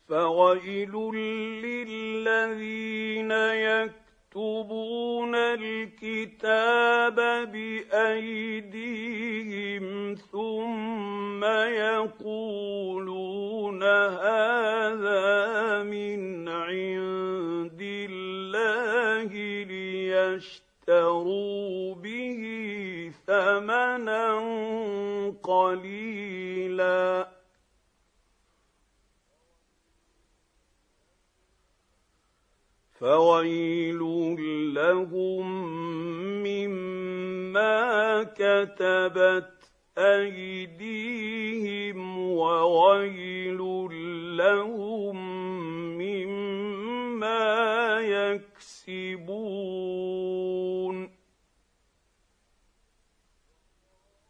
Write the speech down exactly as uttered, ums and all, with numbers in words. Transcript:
فويل للذين يكتبون الكتاب بأيديهم ثم يقولون هذا من عند الله ليشتروا به ثمنا قليلا فويل لهم مما كتبت أيديهم وويل لهم مما يكسبون.